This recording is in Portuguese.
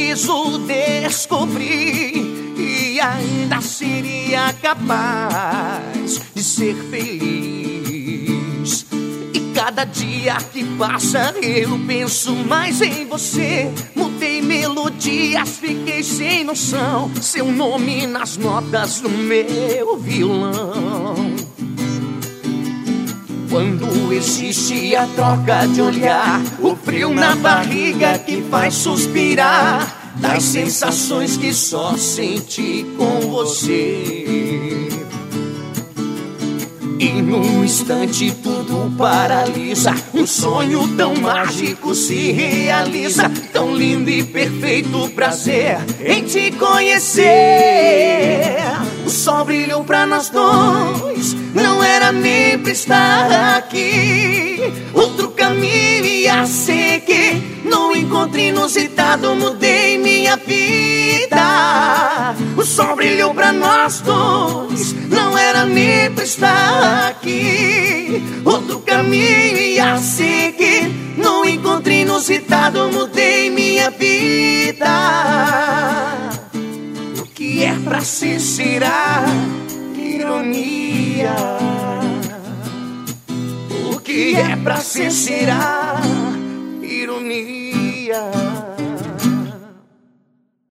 preciso descobrir e ainda seria capaz de ser feliz. E cada dia que passa eu penso mais em você. Mudei melodias, fiquei sem noção. Seu nome nas notas do meu violão. Quando existe a troca de olhar, o frio na barriga que faz suspirar, das sensações que só senti com você. E num instante tudo paralisa, um sonho tão mágico se realiza. Tão lindo e perfeito prazer em te conhecer. O sol brilhou pra nós dois, não era nem pra estar aqui. Outro caminho ia seguir, num encontro inusitado mudei minha vida. O sol brilhou pra nós dois, não era nem pra estar aqui. Outro caminho ia seguir, num encontro inusitado mudei minha vida. O que é pra ser será ironia. O que é pra ser será